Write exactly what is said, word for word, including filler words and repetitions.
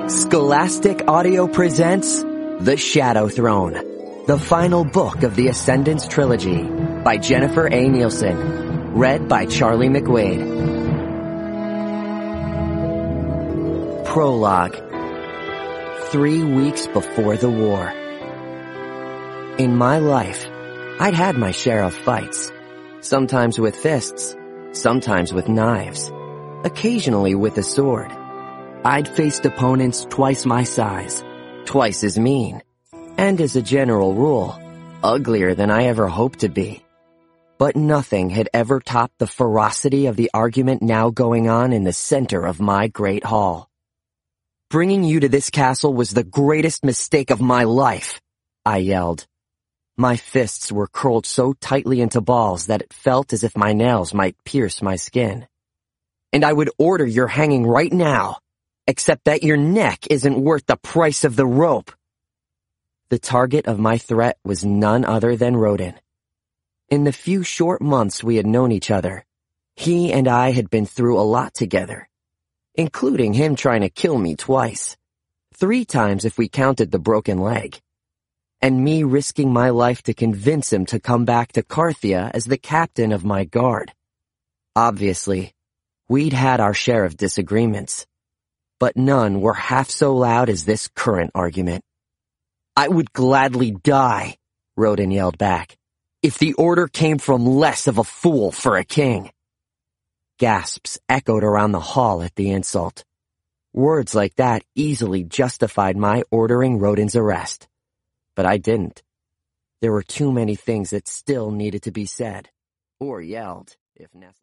Scholastic Audio presents The Shadow Throne, the final book of the Ascendance trilogy by Jennifer A. Nielsen, read by Charlie McWade. Prologue. Three weeks before the war. In my life, I'd had my share of fights, sometimes with fists, sometimes with knives, occasionally with a sword. I'd faced opponents twice my size, twice as mean, and as a general rule, uglier than I ever hoped to be. But nothing had ever topped the ferocity of the argument now going on in the center of my great hall. Bringing you to this castle was the greatest mistake of my life, I yelled. My fists were curled so tightly into balls that it felt as if my nails might pierce my skin. And I would order your hanging right now, except that your neck isn't worth the price of the rope. The target of my threat was none other than Rodin. In the few short months we had known each other, he and I had been through a lot together, including him trying to kill me twice, three times if we counted the broken leg, and me risking my life to convince him to come back to Carthia as the captain of my guard. Obviously, we'd had our share of disagreements, but none were half so loud as this current argument. I would gladly die, Rodin yelled back, if the order came from less of a fool for a king. Gasps echoed around the hall at the insult. Words like that easily justified my ordering Rodin's arrest. But I didn't. There were too many things that still needed to be said, or yelled, if necessary.